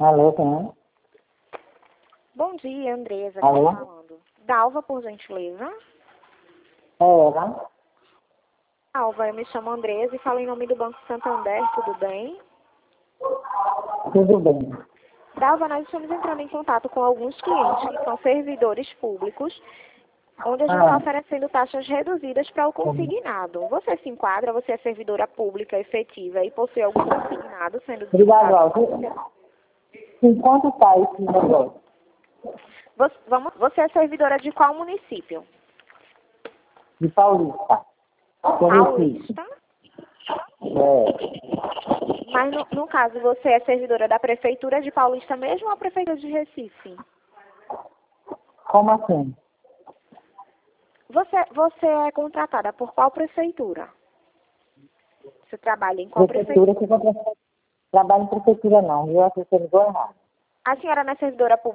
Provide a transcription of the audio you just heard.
Alô, quem é? Bom dia, Andresa, aqui Alô? falando. Dalva, por gentileza. Ela? Dalva, eu me chamo Andresa e falo em nome do Banco Santander, tudo bem? Tudo bem. Dalva, nós estamos entrando em contato com alguns clientes que são servidores públicos, onde a gente está oferecendo taxas reduzidas para o consignado. Você se enquadra? Você é servidora pública efetiva e possui algum consignado sendo Obrigado, descontado? Alto. Em quanto está esse negócio? Você é servidora de qual município? De Paulista. Conheci. Paulista? É. Mas no caso, você é servidora da Prefeitura de Paulista mesmo ou a Prefeitura de Recife? Como assim? Você é contratada por qual prefeitura? Você trabalha em qual Prefeitura, prefeitura? que trabalho em prefeitura não, viu? Acho que você ligou errado. A senhora não é servidora pública